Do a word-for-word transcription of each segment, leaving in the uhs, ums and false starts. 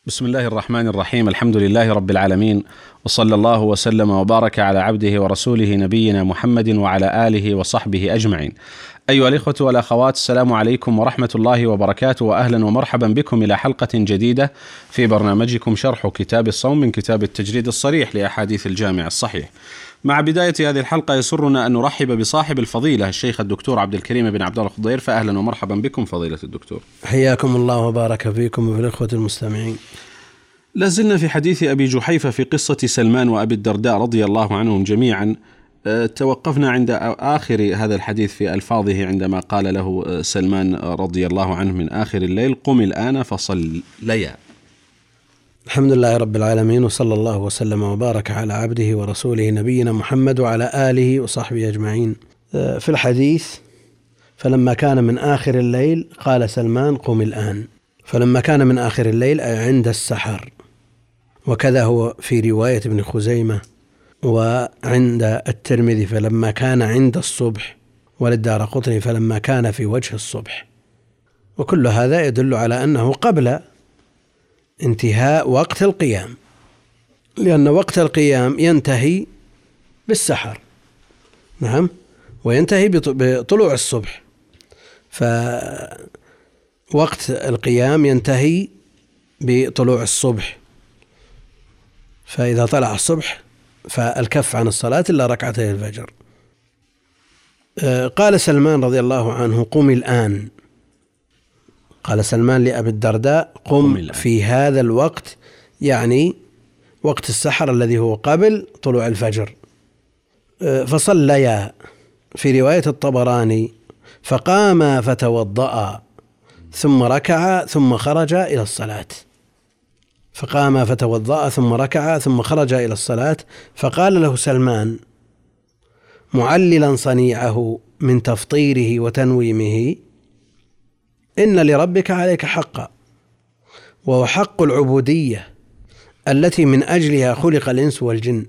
بسم الله الرحمن الرحيم. الحمد لله رب العالمين، وصلى الله وسلم وبارك على عبده ورسوله نبينا محمد وعلى آله وصحبه أجمعين. أيها الإخوة والأخوات، السلام عليكم ورحمة الله وبركاته، وأهلا ومرحبا بكم إلى حلقة جديدة في برنامجكم شرح كتاب الصوم من كتاب التجريد الصريح لأحاديث الجامع الصحيح. مع بداية هذه الحلقة يسرنا أن نرحب بصاحب الفضيلة الشيخ الدكتور عبد الكريم بن عبد الله الخضير، فأهلا ومرحبا بكم فضيلة الدكتور. حياكم الله وبارك فيكم وفي الإخوة المستمعين. لازلنا في حديث أبي جحيفة في قصة سلمان وأبي الدرداء رضي الله عنهم جميعا. توقفنا عند آخر هذا الحديث في ألفاظه عندما قال له سلمان رضي الله عنه من آخر الليل: قم الآن فصليا. الحمد لله رب العالمين، وصلى الله وسلم وبارك على عبده ورسوله نبينا محمد وعلى آله وصحبه أجمعين. في الحديث: فلما كان من آخر الليل قال سلمان: قم الآن. فلما كان من آخر الليل أي عند السحر، وكذا هو في رواية ابن خزيمة وعند الترمذي فلما كان عند الصبح، وللدارقطني فلما كان في وجه الصبح. وكل هذا يدل على أنه قبل انتهاء وقت القيام، لأن وقت القيام ينتهي بالسحر، نعم، وينتهي بطلوع الصبح، فوقت القيام ينتهي بطلوع الصبح، فإذا طلع الصبح فالكف عن الصلاة إلا ركعتي الفجر. قال سلمان رضي الله عنه: قم الآن. قال سلمان لأبي الدرداء: قم في هذا الوقت، يعني وقت السحر الذي هو قبل طلوع الفجر. فصليا. في رواية الطبراني: فقام فتوضأ ثم ركع ثم خرج إلى الصلاة. فقام فتوضأ ثم ركع ثم خرج إلى الصلاة. فقال له سلمان معللا صنيعه من تفطيره وتنويمه: إن لربك عليك حقا، وهو حق العبودية التي من أجلها خلق الإنس والجن،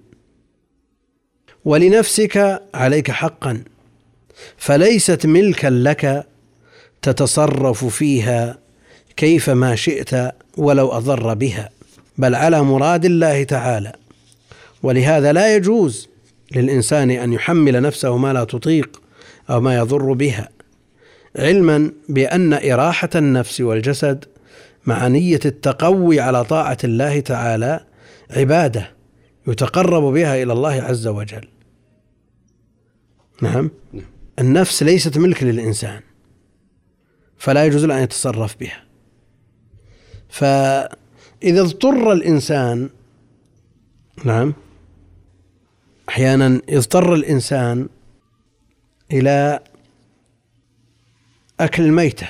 ولنفسك عليك حقا، فليست ملكا لك تتصرف فيها كيفما شئت ولو أضر بها، بل على مراد الله تعالى. ولهذا لا يجوز للإنسان أن يحمل نفسه ما لا تطيق أو ما يضر بها، علما بأن إراحة النفس والجسد مع نية التقوي على طاعة الله تعالى عبادة يتقرب بها إلى الله عز وجل. نعم، النفس ليست ملك للإنسان، فلا يجوز له أن يتصرف بها. فإذا اضطر الإنسان، نعم، أحيانا يضطر الإنسان إلى أكل الميتة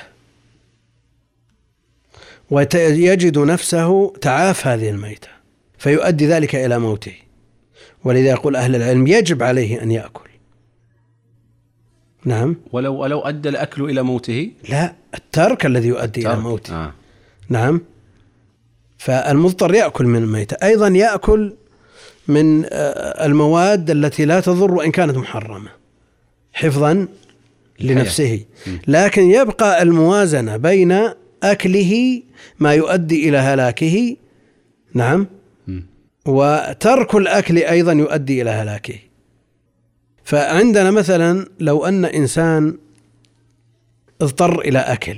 ويجد نفسه تعاف هذه الميتة فيؤدي ذلك إلى موته، ولذا يقول أهل العلم يجب عليه أن يأكل. نعم، ولو ولو أدى الأكل إلى موته، لا، الترك الذي يؤدي ترك. إلى موته. آه. نعم، فالمضطر يأكل من الميتة، أيضا يأكل من المواد التي لا تضر وإن كانت محرمة حفظا لنفسه، لكن يبقى الموازنة بين أكله ما يؤدي إلى هلاكه، نعم، وترك الأكل أيضا يؤدي إلى هلاكه. فعندنا مثلا لو أن إنسان اضطر إلى أكل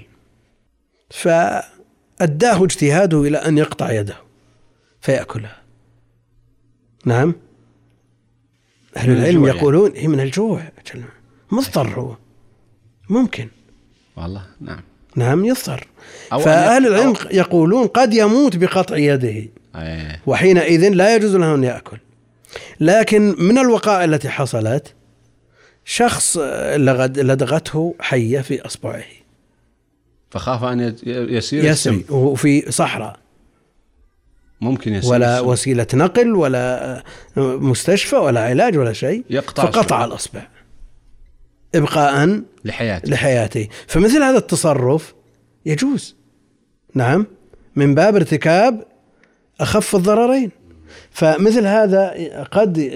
فأداه اجتهاده إلى أن يقطع يده فيأكلها، نعم، أهل العلم يقولون هي من الجوع، مضطر هو، ممكن والله، نعم نعم يضطر. فأهل العلم يقولون قد يموت بقطع يده، أيه. وحينئذ لا يجوز له أن يأكل. لكن من الوقائع التي حصلت شخص لدغته حية في أصبعه فخاف أن يسير يسري وفي صحراء، ممكن يسير ولا السم. وسيلة نقل ولا مستشفى ولا علاج ولا شيء، فقطع الأصبع إبقاء لحياته. لحياته. فمثل هذا التصرف يجوز، نعم، من باب ارتكاب أخف الضررين. فمثل هذا قد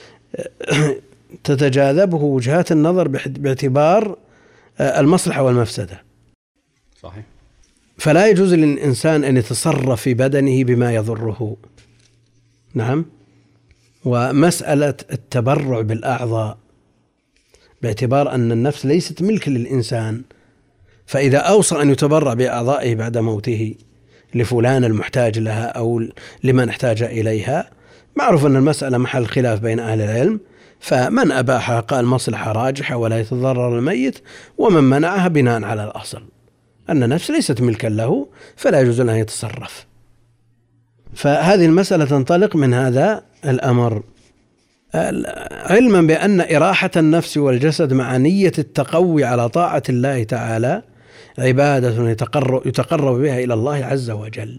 تتجاذبه وجهات النظر باعتبار المصلحة والمفسدة. صحيح. فلا يجوز للإنسان أن يتصرف في بدنه بما يضره. نعم. ومسألة التبرع بالأعضاء باعتبار أن النفس ليست ملك للإنسان، فإذا أوصى أن يتبرع بأعضائه بعد موته لفلان المحتاج لها أو لمن احتاج إليها، معروف أن المسألة محل خلاف بين أهل العلم، فمن أباحها قال مصلحة راجحة ولا يتضرر الميت، ومن منعها بناء على الأصل أن النفس ليست ملكا له فلا يجوز أن يتصرف. فهذه المسألة تنطلق من هذا الأمر، علما بأن إراحة النفس والجسد مع نية التقوي على طاعة الله تعالى عبادة يتقرب, يتقرب بها إلى الله عز وجل،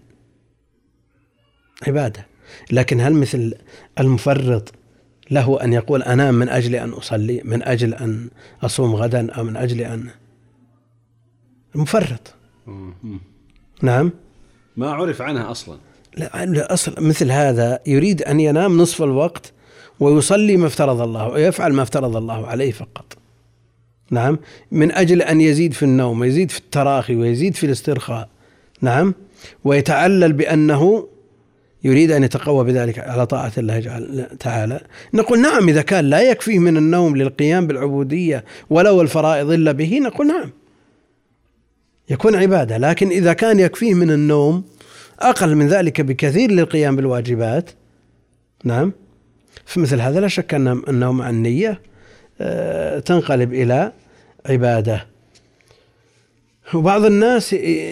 عبادة. لكن هل مثل المفرط له أن يقول أنام من أجل أن أصلي، من أجل أن أصوم غدا، أو من أجل أن المفرط؟ نعم، ما عرف عنها أصلا. لا، أصل مثل هذا يريد أن ينام نصف الوقت ويصلي ما افترض الله ويفعل ما افترض الله عليه فقط. نعم، من أجل أن يزيد في النوم ويزيد في التراخي ويزيد في الاسترخاء. نعم، ويتعلل بأنه يريد أن يتقوى بذلك على طاعة الله تعالى. نقول نعم، إذا كان لا يكفيه من النوم للقيام بالعبودية ولو الفرائض إلا به، نقول نعم يكون عبادة. لكن إذا كان يكفيه من النوم أقل من ذلك بكثير للقيام بالواجبات، نعم، فمثل هذا لا شك أنه مع النية تنقلب إلى عبادة. وبعض الناس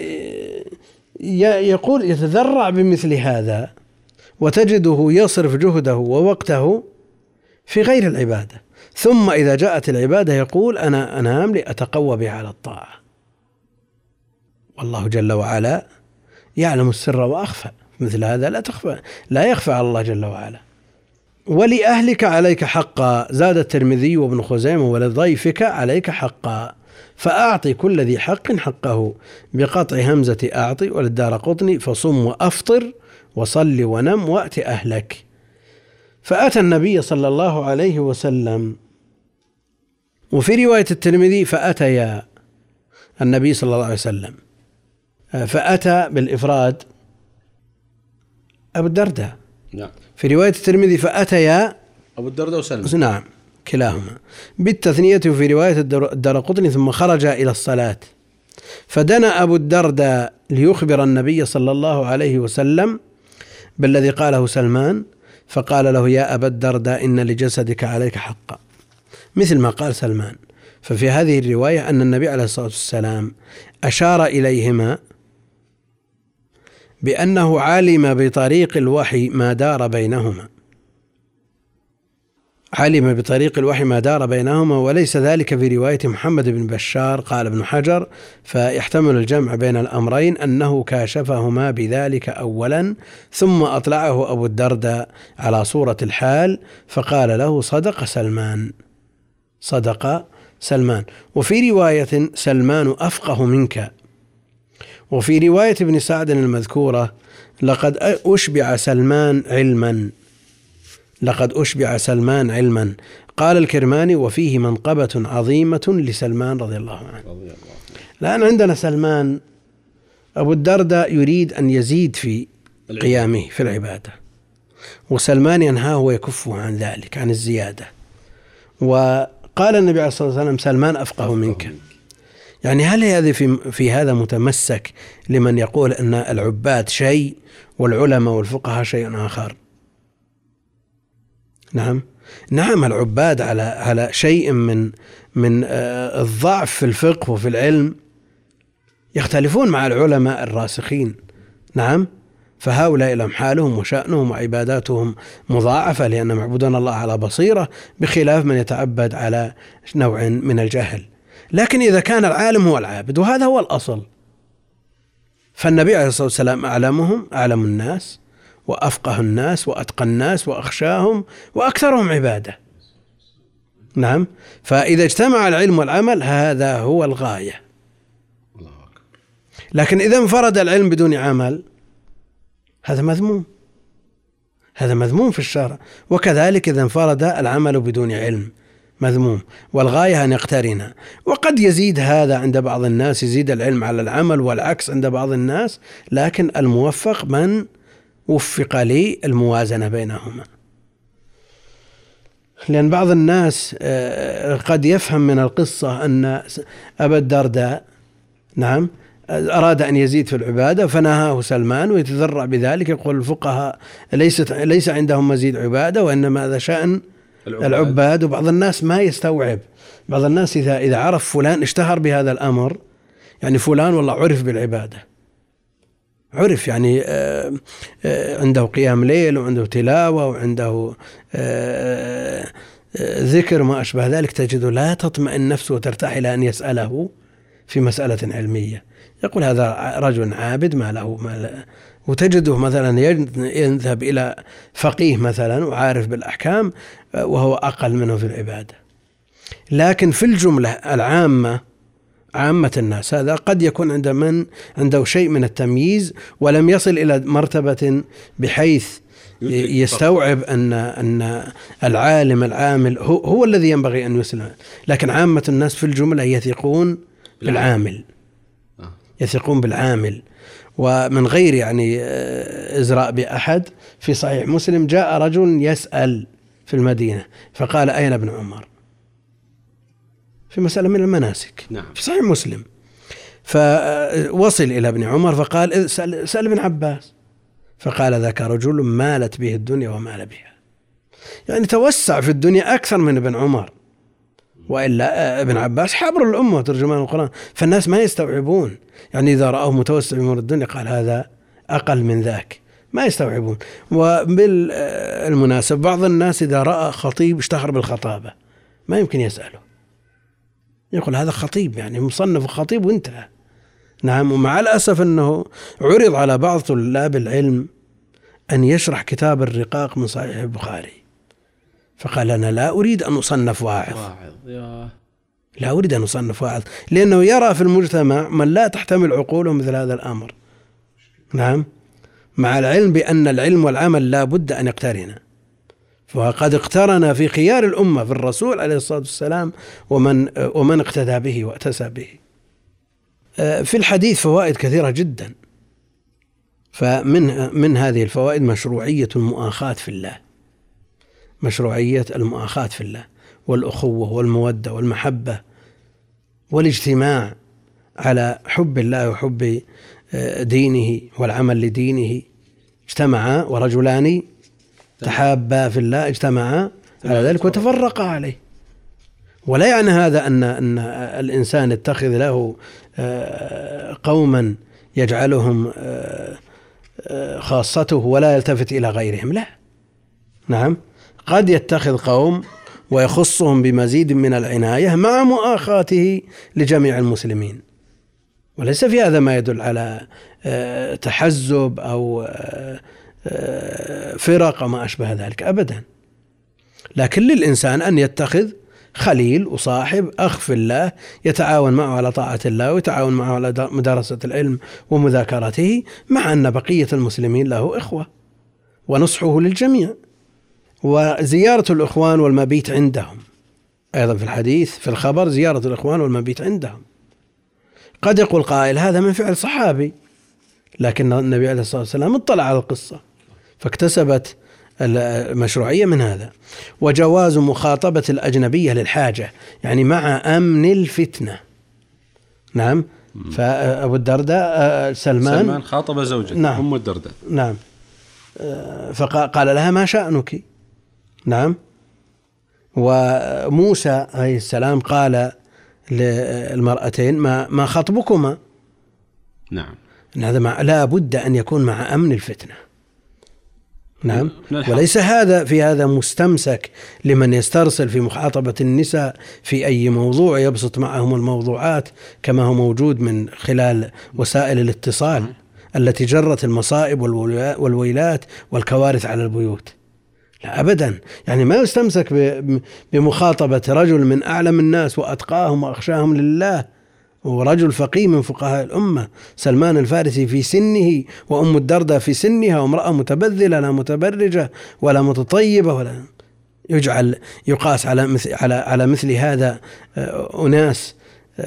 يقول يتذرع بمثل هذا وتجده يصرف جهده ووقته في غير العبادة، ثم إذا جاءت العبادة يقول أنا أنام لأتقوى بها على الطاعة. والله جل وعلا يعلم السر وأخفى، مثل هذا لا تخفى لا يخفى على الله جل وعلا. ولأهلك عليك حقا، زاد الترمذي وابن خزيمة، ولضيفك عليك حقا، فأعطي كل ذي حق حقه، بقطع همزة أعطي. وللدارقطني فصم وأفطر وصل ونم وأت أهلك. فأتى النبي صلى الله عليه وسلم. وفي رواية الترمذي فأتيا النبي صلى الله عليه وسلم، فأتى بالإفراد أبو الدرداء. نعم. في رواية الترمذي فأتيا أبو الدرداء وسلم. نعم، كلاهما بالتثنية. في رواية الدارقطني ثم خرج إلى الصلاة، فدنا أبو الدرداء ليخبر النبي صلى الله عليه وسلم بالذي قاله سلمان، فقال له يا أبا الدرداء إن لجسدك عليك حقا، مثل ما قال سلمان. ففي هذه الرواية أن النبي عليه الصلاة والسلام أشار إليهما بأنه علم بطريق الوحي ما دار بينهما، علم بطريق الوحي ما دار بينهما، وليس ذلك في رواية محمد بن بشار. قال ابن حجر فيحتمل الجمع بين الأمرين، أنه كاشفهما بذلك أولا، ثم أطلعه أبو الدرداء على صورة الحال فقال له صدق سلمان، صدق سلمان. وفي رواية سلمان أفقه منك. وفي رواية ابن سعد المذكورة لقد أشبع سلمان علما، لقد أشبع سلمان علما. قال الكرماني وفيه منقبة عظيمة لسلمان رضي الله عنه. الآن عندنا سلمان أبو الدرداء يريد أن يزيد في قيامه في العبادة، وسلمان ينهاه ويكفه عن ذلك، عن الزيادة. وقال النبي عليه الصلاة والسلام سلمان أفقه منك. يعني هل هذا في, في هذا متمسك لمن يقول أن العباد شيء والعلماء والفقهاء شيء آخر؟ نعم نعم، العباد على على شيء من من الضعف في الفقه وفي العلم، يختلفون مع العلماء الراسخين. نعم، فهؤلاء لهم حالهم وشأنهم وعباداتهم مضاعفة، لأن معبودنا الله على بصيرة، بخلاف من يتعبد على نوع من الجهل. لكن إذا كان العالم هو العابد، وهذا هو الأصل، فالنبي عليه الصلاة والسلام أعلمهم، أعلم الناس وأفقه الناس وأتقى الناس وأخشاهم وأكثرهم عبادة. نعم، فإذا اجتمع العلم والعمل هذا هو الغاية. لكن إذا انفرد العلم بدون عمل هذا مذموم، هذا مذموم في الشرع. وكذلك إذا انفرد العمل بدون علم مذموم، والغاية أن يقترن. وقد يزيد هذا عند بعض الناس، يزيد العلم على العمل، والعكس عند بعض الناس، لكن الموفق من وفق لي الموازنة بينهما. لأن بعض الناس قد يفهم من القصة أن أبا الدرداء نعم أراد أن يزيد في العبادة فنهاه سلمان، ويتذرع بذلك. يقول الفقهاء ليست ليس عندهم مزيد عبادة، وإنما هذا شأن العباد. العباد. وبعض الناس ما يستوعب، بعض الناس إذا إذا عرف فلان اشتهر بهذا الأمر، يعني فلان والله عرف بالعبادة، عرف يعني عنده قيام ليل وعنده تلاوة وعنده ذكر ما أشبه ذلك، تجده لا تطمئن نفسه وترتاح إلى أن يسأله في مسألة علمية. يقول هذا رجل عابد ما له ما له. وتجده مثلا يذهب إلى فقيه مثلا وعارف بالأحكام وهو أقل منه في العبادة. لكن في الجملة العامة، عامة الناس، هذا قد يكون عند من عنده شيء من التمييز ولم يصل إلى مرتبة بحيث يستوعب أن أن العالم العامل هو, هو الذي ينبغي أن يسلم. لكن عامة الناس في الجملة يثقون بالعامل، يثقون بالعامل ومن غير يعني إزراء بأحد. في صحيح مسلم جاء رجل يسأل في المدينة فقال أين ابن عمر في مسألة من المناسك. نعم. في صحيح مسلم. فوصل إلى ابن عمر فقال سأل, سأل ابن عباس، فقال ذاك رجل مالت به الدنيا ومال بها، يعني توسع في الدنيا أكثر من ابن عمر. وإلا ابن عباس حبر الأمة ترجمان القرآن، فالناس ما يستوعبون. يعني إذا رأوه متوسع في أمور الدنيا قال هذا أقل من ذاك، ما يستوعبون. وبالمناسبة بعض الناس إذا رأى خطيب اشتهر بالخطابة ما يمكن يسأله، يقول هذا خطيب يعني مصنف خطيب وانتهى. نعم. ومع الأسف أنه عرض على بعض طلاب العلم أن يشرح كتاب الرقاق من صحيح البخاري، فقال أنا لا أريد أن أصنف واعظ، لا أريد أن أصنف واعظ، لأنه يرى في المجتمع من لا تحتمل عقوله مثل هذا الأمر. نعم. مع العلم بأن العلم والعمل لا بد أن يقترنا، فقد اقترن في خيار الأمة في الرسول عليه الصلاة والسلام ومن ومن اقتدى به واتسى به. في الحديث فوائد كثيرة جدا، فمن من هذه الفوائد مشروعية المؤاخاة في الله، مشروعية المؤاخاة في الله والأخوة والمودة والمحبة والاجتماع على حب الله وحب دينه والعمل لدينه. اجتمعا ورجلان تحابا في الله اجتمعا على ذلك وتفرقا عليه. ولا يعني هذا أن أن الإنسان يتخذ له قوما يجعلهم خاصته ولا يلتفت إلى غيرهم، لا. نعم. قد يتخذ قوم ويخصهم بمزيد من العناية مع مؤاخاته لجميع المسلمين، وليس في هذا ما يدل على تحزب أو فرق وما أشبه ذلك أبدا. لكن للإنسان أن يتخذ خليل وصاحب أخ في الله يتعاون معه على طاعة الله ويتعاون معه على مدارسة العلم ومذاكرته، مع أن بقية المسلمين له إخوة، ونصحه للجميع، وزيارة الإخوان والمبيت عندهم. أيضا في الحديث في الخبر زيارة الإخوان والمبيت عندهم. قد يقول قائل هذا من فعل صحابي، لكن النبي عليه الصلاة والسلام اطلع على القصة فاكتسبت المشروعية من هذا. وجواز مخاطبة الأجنبية للحاجة، يعني مع أمن الفتنة. نعم. فأبو الدرداء سلمان سلمان خاطب زوجته. نعم. أم الدرداء. نعم. فقال لها ما شأنك. نعم. وموسى عليه السلام قال للمرأتين ما ما خطبكما. نعم. هذا لا بد أن يكون مع أمن الفتنة. نعم. وليس هذا في هذا مستمسك لمن يسترسل في مخاطبة النساء في أي موضوع يبسط معهم الموضوعات كما هو موجود من خلال وسائل الاتصال التي جرت المصائب والويلات والكوارث على البيوت. لا أبدا. يعني ما يستمسك بمخاطبة رجل من أعلم الناس وأتقاهم وأخشاهم لله، ورجل فقيه من فقهاء الأمة سلمان الفارسي في سنه، وأم الدرداء في سنها، وامرأة متبذلة لا متبرجة ولا متطيبة ولا يجعل يقاس على مثل على على مثل هذا أناس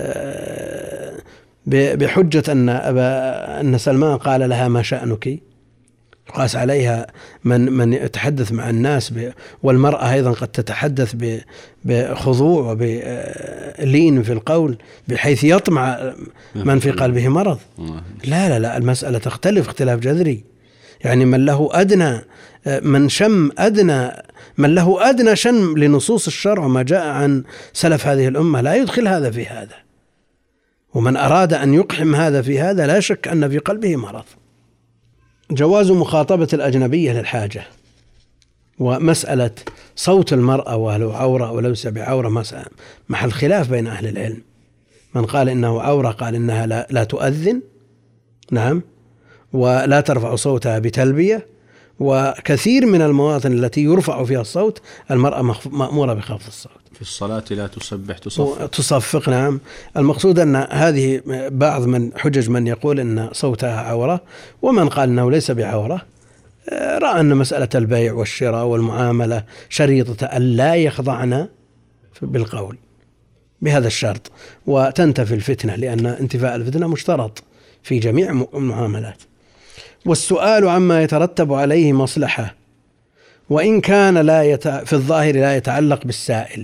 بحجة أن أبا أن سلمان قال لها ما شأنك، يقاس عليها من من يتحدث مع الناس، والمرأة أيضا قد تتحدث بخضوع وبلين في القول بحيث يطمع من في قلبه مرض. لا لا لا المسألة تختلف اختلاف جذري. يعني من له أدنى من شم أدنى من له أدنى شم لنصوص الشرع وما جاء عن سلف هذه الأمة لا يدخل هذا في هذا، ومن أراد أن يقحم هذا في هذا لا شك أن في قلبه مرض. جواز مخاطبة الأجنبية للحاجة، ومسألة صوت المرأة ولو عورة وليس بعورة مسألة محل خلاف بين أهل العلم. من قال إنه عورة قال إنها لا, لا تؤذن، نعم، ولا ترفع صوتها بتلبية، وكثير من المواطن التي يرفع فيها الصوت المرأة مأمورة بخفض الصوت. في الصلاة لا تسبح تصفق تصفق نعم. المقصود أن هذه بعض من حجج من يقول أن صوتها عورة، ومن قال أنه ليس بعورة رأى أن مسألة البيع والشراء والمعاملة شريطة أن لا يخضعن بالقول بهذا الشرط، وتنتفي الفتنة، لأن انتفاء الفتنة مشترط في جميع المعاملات. والسؤال عما يترتب عليه مصلحة وإن كان لا يت... في الظاهر لا يتعلق بالسائل.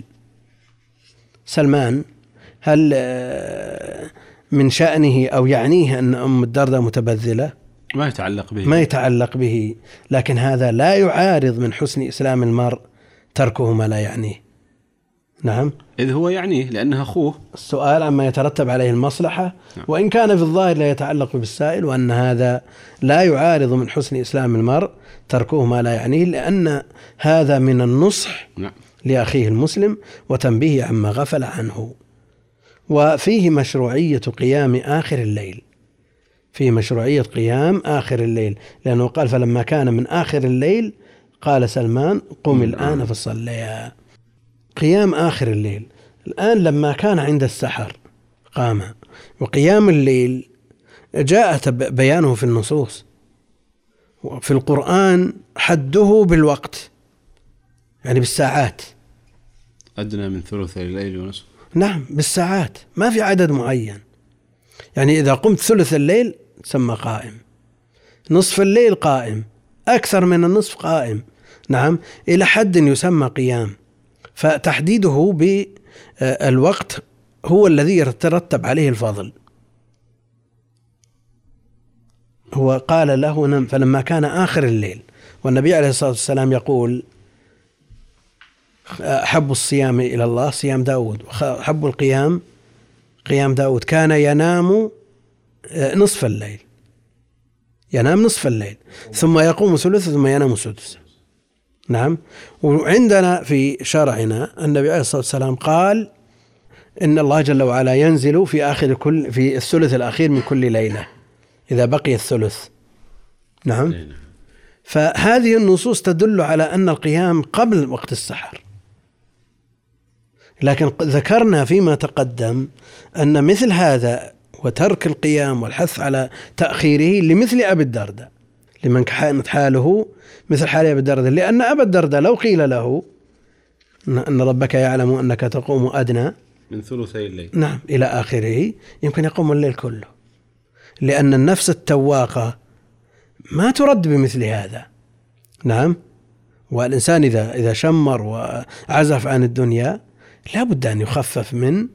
سلمان هل من شأنه أو يعنيه أن أم الدرداء متبذلة؟ ما يتعلق به، ما يتعلق به، لكن هذا لا يعارض من حسن إسلام المرء تركه ما لا يعنيه. نعم، إذ هو يعنيه لأنها أخوه. السؤال عما يترتب عليه المصلحة نعم. وإن كان في الظاهر لا يتعلق بالسائل، وأن هذا لا يعارض من حسن إسلام المرء تركه ما لا يعنيه، لأن هذا من النصح نعم. لأخيه المسلم وتنبيه عما غفل عنه. وفيه مشروعية قيام آخر الليل، فيه مشروعية قيام آخر الليل، لأنه قال فلما كان من آخر الليل قال سلمان قم الآن فصليا. قيام آخر الليل الآن لما كان عند السحر قام، وقيام الليل جاءت بيانه في النصوص، وفي القرآن حده بالوقت، يعني بالساعات، أدنى من ثلث الليل ونصف. نعم بالساعات، ما في عدد معين. يعني إذا قمت ثلث الليل تسمى قائم، نصف الليل قائم، أكثر من النصف قائم، نعم، إلى حد يسمى قيام. فتحديده بالوقت هو الذي يترتب عليه الفضل. هو قال له نم فلما كان آخر الليل، والنبي عليه الصلاة والسلام يقول حب الصيام إلى الله صيام داود، وحب القيام قيام داود. كان ينام نصف الليل، ينام نصف الليل ثم يقوم ثلث ثم ينام سدس. نعم. وعندنا في شرعنا النبي عليه الصلاة والسلام قال إن الله جل وعلا ينزل في آخر كل في الثلث الأخير من كل ليلة إذا بقي الثلث. نعم. فهذه النصوص تدل على أن القيام قبل وقت السحر، لكن ذكرنا فيما تقدم أن مثل هذا وترك القيام والحث على تأخيره لمثل أبي الدرداء، لمن كانت حاله مثل حال أبي الدرداء، لأن أبا الدرداء لو قيل له أن ربك يعلم أنك تقوم أدنى من ثلثي الليل نعم إلى آخره يمكن يقوم الليل كله، لأن النفس التواقة ما ترد بمثل هذا. نعم. والإنسان إذا إذا شمر وعزف عن الدنيا لا بد أن يخفف من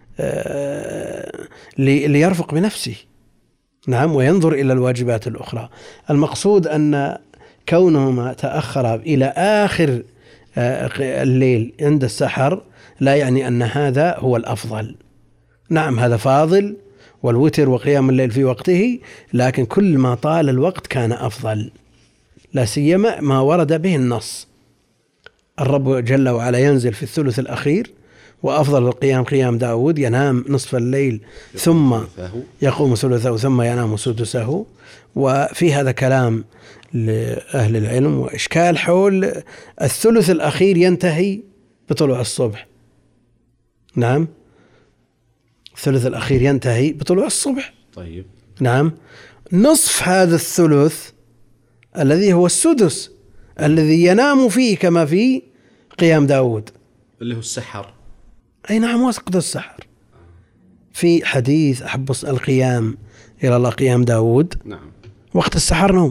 آه ليرفق بنفسه. نعم. وينظر إلى الواجبات الأخرى. المقصود أن كونهما تأخر إلى آخر آه الليل عند السحر لا يعني أن هذا هو الأفضل. نعم هذا فاضل، والوتر وقيام الليل في وقته، لكن كل ما طال الوقت كان أفضل، لا سيما ما ورد به النص. الرب جل وعلا ينزل في الثلث الأخير، وأفضل القيام قيام داود، ينام نصف الليل ثم يقوم ثلثه ثم ينام سدسه. وفي هذا كلام لأهل العلم وإشكال حول الثلث الأخير ينتهي بطلوع الصبح. نعم الثلث الأخير ينتهي بطلوع الصبح. طيب. نعم. نصف هذا الثلث الذي هو السدس الذي ينام فيه كما في قيام داود اللي هو السحر. أي نعم، وقت السحر. في حديث أحب القيام إلى الله قيام داود. نعم. وقت السحر نوم.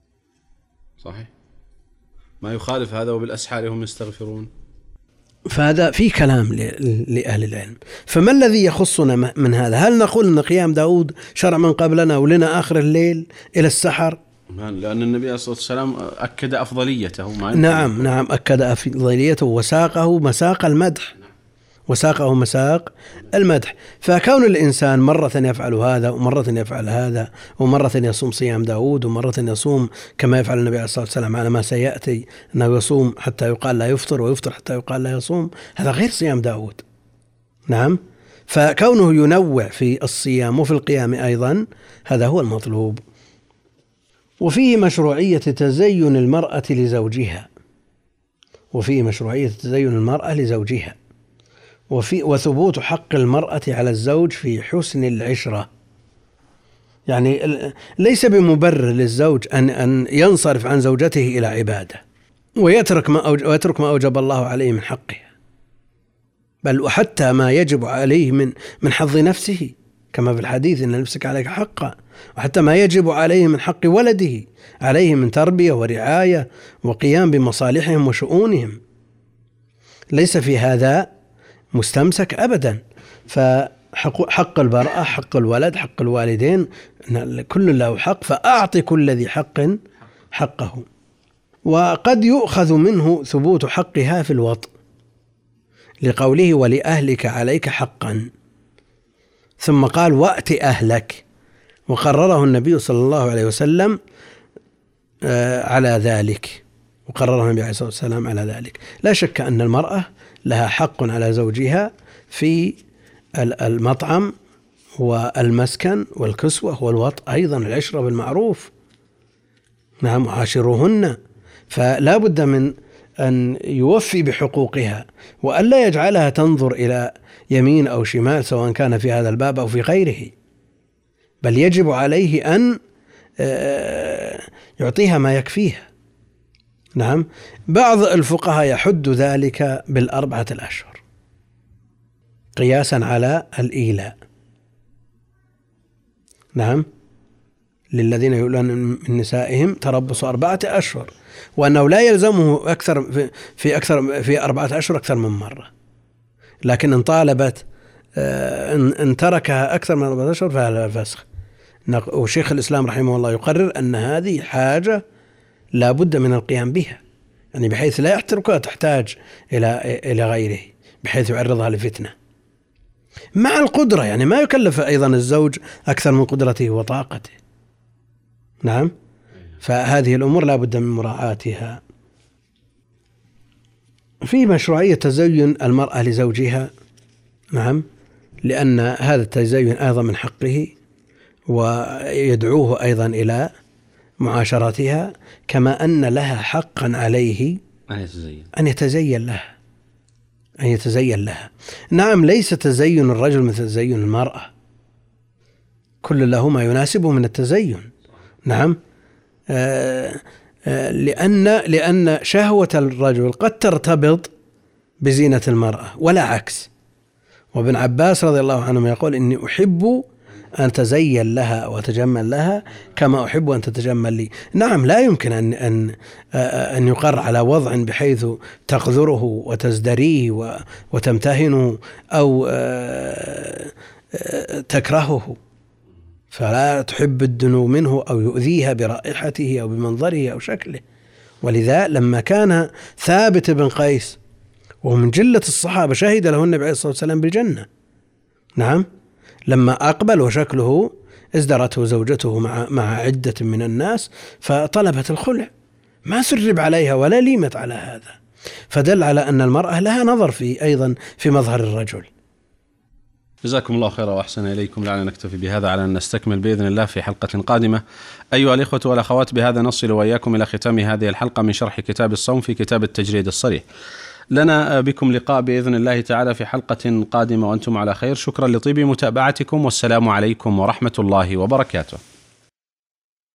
صحيح، ما يخالف هذا، وبالأسحار هم يستغفرون. فهذا في كلام لأهل العلم. فما الذي يخصنا من هذا؟ هل نقول أن قيام داود شرع من قبلنا ولنا آخر الليل إلى السحر؟ لأن النبي عليه الصلاة والسلام أكد أفضليته. ما نعم نعم أكد أفضليته وساقه مساق المدح، وساقه مساق المدح. فكون الإنسان مرة يفعل هذا ومرة يفعل هذا، ومرة يصوم صيام داود، ومرة يصوم كما يفعل النبي عليه الصلاة والسلام على ما سيأتي أنه يصوم حتى يقال لا يفطر، ويفطر حتى يقال لا يصوم، هذا غير صيام داود. نعم. فكونه ينوع في الصيام وفي القيام أيضا هذا هو المطلوب. وفيه مشروعية تزين المرأة لزوجها، وفيه مشروعية تزين المرأة لزوجها وفي وثبوت حق المرأة على الزوج في حسن العشرة. يعني ليس بمبرر للزوج أن أن ينصرف عن زوجته إلى عبادة ويترك ما ويترك ما أوجب الله عليه من حقها، بل وحتى ما يجب عليه من من حظ نفسه، كما في الحديث إن نفسك عليك حقا، وحتى ما يجب عليه من حق ولده عليه من تربية ورعاية وقيام بمصالحهم وشؤونهم. ليس في هذا مستمسك أبدا. فحق المرأة، حق الولد، حق الوالدين، كل له حق، فأعطي كل ذي حق حقه. وقد يؤخذ منه ثبوت حقها في الوطء لقوله ولأهلك عليك حقا، ثم قال وأت أهلك، وقرره النبي صلى الله عليه وسلم على ذلك، وقرره النبي عليه الصلاة والسلام على ذلك. لا شك أن المرأة لها حق على زوجها في المطعم والمسكن والكسوة والوطء، أيضا العشرة بالمعروف. نعم، عاشروهن. فلا بد من أن يوفي بحقوقها، وألا يجعلها تنظر إلى يمين أو شمال، سواء كان في هذا الباب أو في غيره، بل يجب عليه أن يعطيها ما يكفيها. نعم. بعض الفقهاء يحد ذلك بالأربعة الأشهر قياسا على الإيلاء. نعم. للذين يؤلون من نسائهم تربص أربعة أشهر، وأنه لا يلزمه أكثر في, في أكثر في أربعة أشهر أكثر من مرة، لكن إن طالبت إن تركها أكثر من أربعة أشهر فهذا الفسخ. وشيخ الإسلام رحمه الله يقرر أن هذه حاجة لا بد من القيام بها، يعني بحيث لا يتركها تحتاج إلى إلى غيره، بحيث يعرضها لفتنة مع القدرة. يعني ما يكلف أيضا الزوج أكثر من قدرته وطاقته. نعم. فهذه الأمور لا بد من مراعاتها. في مشروعية تزين المرأة لزوجها. نعم. لأن هذا التزين أيضا من حقه، ويدعوه أيضا إلى معاشرتها، كما أن لها حقا عليه أن يتزين أن يتزين لها أن يتزين لها. نعم. ليس تزين الرجل مثل تزين المرأة، كل له ما يناسبه من التزين. نعم. آه آه لأن لأن شهوة الرجل قد ترتبط بزينة المرأة ولا عكس. وابن عباس رضي الله عنه يقول إني أحب أن تزين لها وتجمل لها كما أحب أن تتجمل لي. نعم. لا يمكن أن أن أن يقر على وضع بحيث تقذره وتزدريه وتمتهنه أو تكرهه، فلا تحب الدنو منه أو يؤذيها برائحته أو بمنظره أو شكله. ولذا لما كان ثابت بن قيس وهو من جلة الصحابة شهد له النبي عليه الصلاة والسلام بالجنة. نعم. لما أقبل وشكله ازدرته زوجته مع مع عدة من الناس فطلبت الخلع، ما سرب عليها ولا ليمت على هذا، فدل على أن المرأة لها نظر في أيضا في مظهر الرجل. جزاكم الله خيرا وأحسن إليكم. لعلنا نكتفي بهذا على أن نستكمل بإذن الله في حلقة قادمة. أيها الإخوة والأخوات، بهذا نصل وإياكم إلى ختام هذه الحلقة من شرح كتاب الصوم في كتاب التجريد الصريح. لنا بكم لقاء بإذن الله تعالى في حلقة قادمة وأنتم على خير. شكرا لطيب متابعتكم، والسلام عليكم ورحمة الله وبركاته.